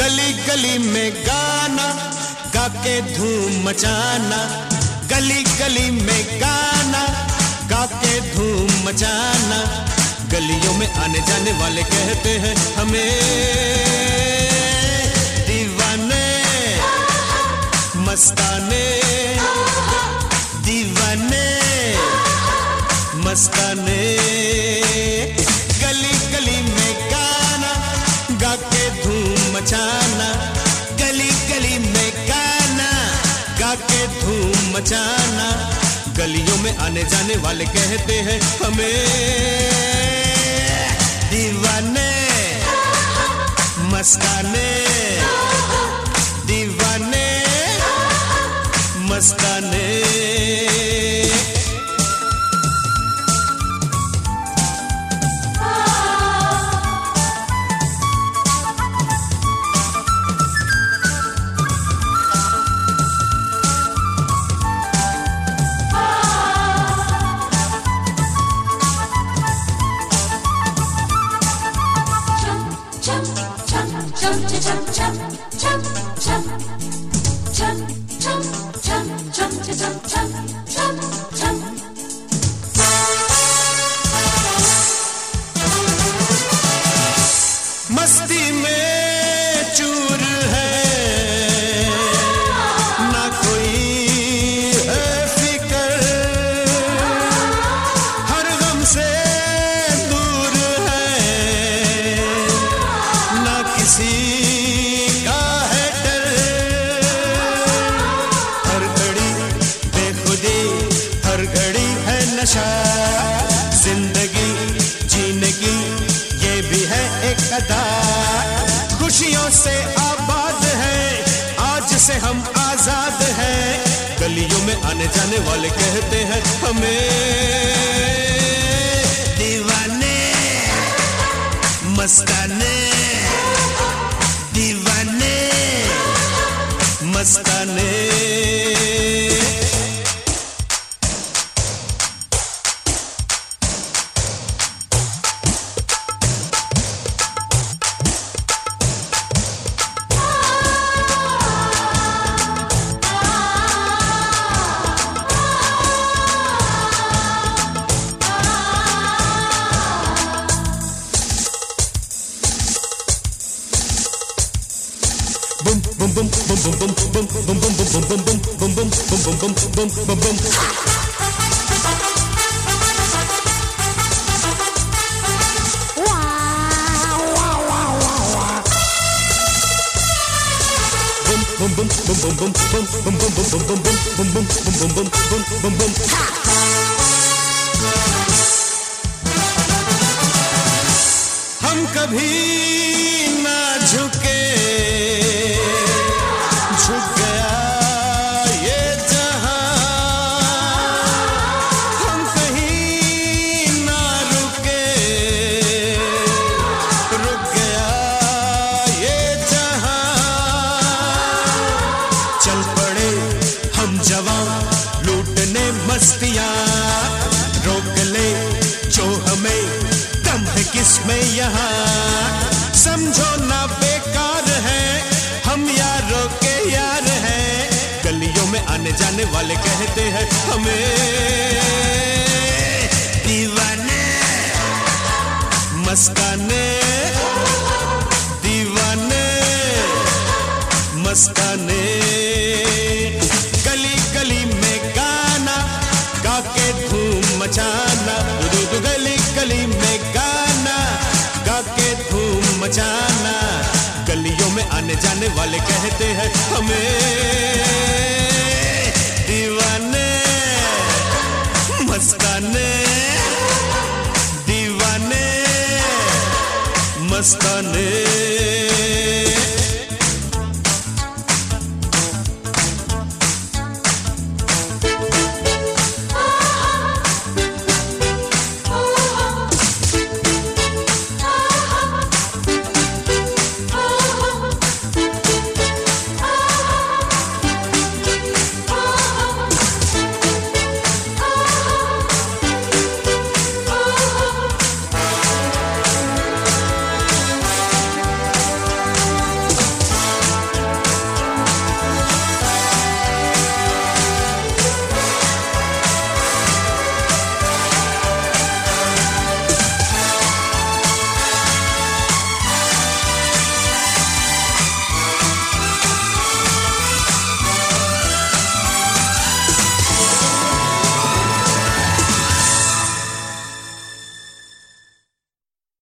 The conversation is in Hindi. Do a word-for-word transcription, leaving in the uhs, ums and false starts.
गली गली में गाना गा के धूम मचाना, गली गली में गाना गा के धूम मचाना। गलियों में आने जाने वाले कहते हैं हमें दीवाने मस्ताने, दीवाने मस्ताने। गली गली में गाना गा के धूम मचाना, गली गली में गाना गा के धूम मचाना। गलियों में आने जाने वाले कहते हैं हमें दीवाने मस्ताने, दीवाने मस्ताने। मस्ती में चूर है ना कोई है फिकर, हर गम से दूर है ना किसी का है डर। हर घड़ी बेखुदी हर घड़ी है नशा, जिंदगी जीने की ये भी है एक अदा। खुशियों से आबाद है आज से हम आजाद हैं। गलियों में आने जाने वाले कहते हैं हमें दीवाने मस्ताने, दीवाने मस्ताने। Boom boom boom boom boom boom boom boom boom boom boom boom boom boom boom boom boom boom boom। Boom boom boom boom boom boom boom boom boom boom boom boom boom boom boom boom boom boom। हम कभी ना झुके, झुक गया ये जहां। हम कहीं ना रुके, रुक गया ये जहां। चल पड़े हम जवान लूटने मस्तियां, रोक ले जो हमें दम है किसमें यहाँ। समझो ना बेकार है हम यारों के यार हैं। गलियों में आने जाने वाले कहते हैं हमें दीवाने मस्ताने, दीवाने मस्ताने। गली गली में गाना गा के धूम मचाना, गली गली में गाना गा के धूम मचाना। गलियों में आने जाने वाले कहते हैं हमें दीवाने मस्ताने, दीवाने मस्ताने।